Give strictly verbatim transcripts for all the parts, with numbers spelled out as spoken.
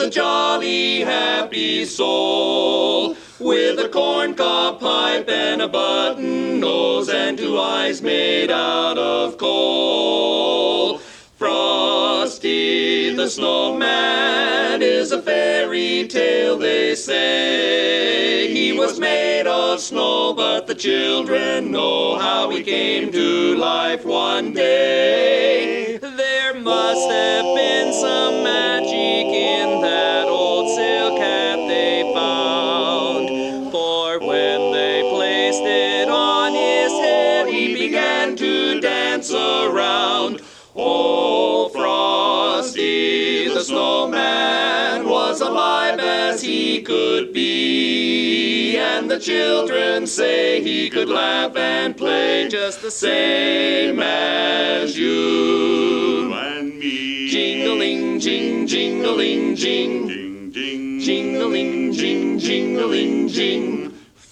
a jolly, happy soul, with a corncob pipe and a button nose and two eyes made out of coal. Frosty the Snowman is a fairy tale, they say. He was made of snow, but the children know how he came to life one day. There must have been some magic in that old silk hat they found, for when they placed it on his head, he began to dance around. Oh, Frosty the Snowman was alive as he could be, and the children say he could laugh and play just the same as you and me. Jingling, jing, jingling, jing, Ding, ding, jingling, jing, jingling, jing.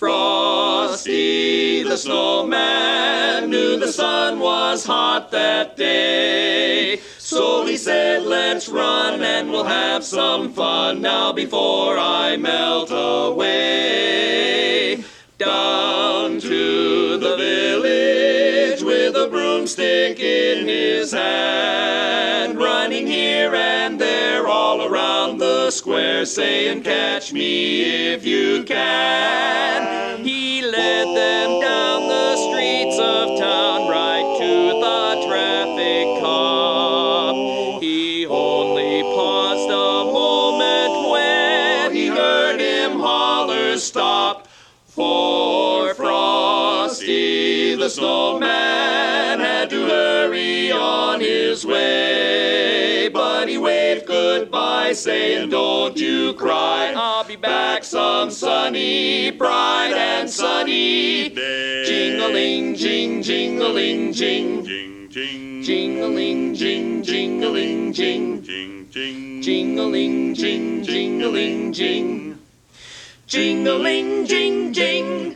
Frosty the Snowman knew the sun was hot that day, so he said, let's run and we'll have some fun now before I melt away. Down to the village with a broomstick in his hand, running here and there all around the square, saying, catch me if you can. He led them down the streets of town right to the traffic cop. He only paused a moment when he heard him holler, stop. For Frosty the Snowman had to hurry on his way, but he waved goodbye, saying, don't you cry, I'll be back some sunny, bright and sunny day. Jingling, jing, jingling, jing, Jing, jing, jingling, jing, jingling, jing, jing, jing, jingling, jing, jingling, jing. Jingling, jing, jing.